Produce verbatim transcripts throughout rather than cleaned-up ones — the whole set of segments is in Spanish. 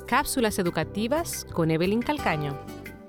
Cápsulas educativas con Evelyn Calcaño.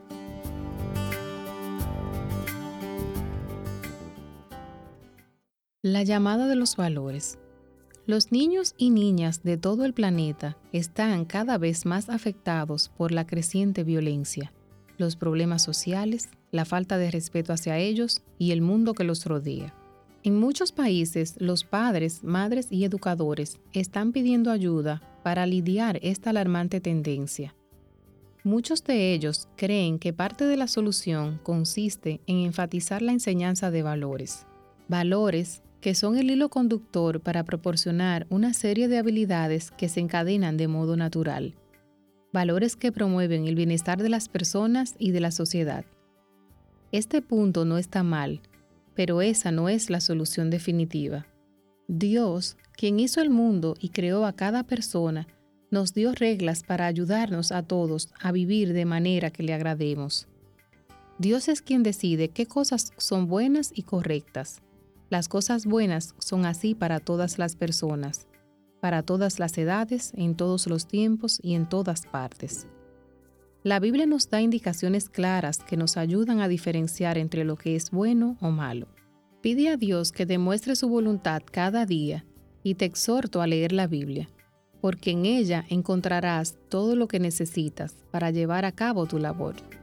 La llamada de los valores. Los niños y niñas de todo el planeta están cada vez más afectados por la creciente violencia, los problemas sociales, la falta de respeto hacia ellos y el mundo que los rodea. En muchos países, los padres, madres y educadores están pidiendo ayuda para lidiar esta alarmante tendencia. Muchos de ellos creen que parte de la solución consiste en enfatizar la enseñanza de valores. Valores que son el hilo conductor para proporcionar una serie de habilidades que se encadenan de modo natural. Valores que promueven el bienestar de las personas y de la sociedad. Este punto no está mal, pero esa no es la solución definitiva. Dios, quien hizo el mundo y creó a cada persona, nos dio reglas para ayudarnos a todos a vivir de manera que le agrademos. Dios es quien decide qué cosas son buenas y correctas. Las cosas buenas son así para todas las personas, para todas las edades, en todos los tiempos y en todas partes. La Biblia nos da indicaciones claras que nos ayudan a diferenciar entre lo que es bueno o malo. Pide a Dios que demuestre su voluntad cada día y te exhorto a leer la Biblia, porque en ella encontrarás todo lo que necesitas para llevar a cabo tu labor.